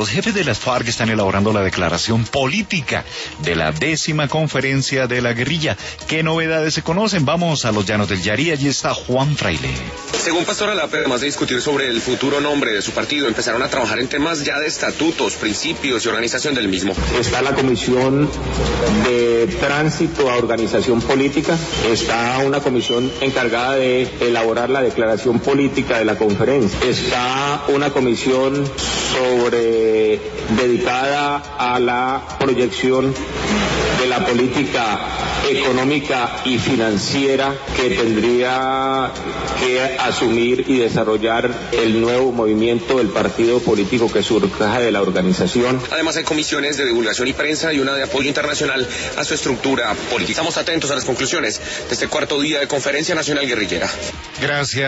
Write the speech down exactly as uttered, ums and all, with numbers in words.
Los jefes de las FARC están elaborando la declaración política de la décima conferencia de la guerrilla. ¿Qué novedades se conocen? Vamos a los llanos del Yarí, allí está Juan Fraile. Según Pastor Alape, además de discutir sobre el futuro nombre de su partido, empezaron a trabajar en temas ya de estatutos, principios y organización del mismo. Está la comisión de tránsito a organización política, está una comisión encargada de elaborar la declaración política de la conferencia, está una comisión sobre dedicada a la proyección de la política económica y financiera que tendría que asumir y desarrollar el nuevo movimiento del partido político que surja de la organización. Además hay comisiones de divulgación y prensa y una de apoyo internacional a su estructura política. Estamos atentos a las conclusiones de este cuarto día de Conferencia Nacional Guerrillera. Gracias.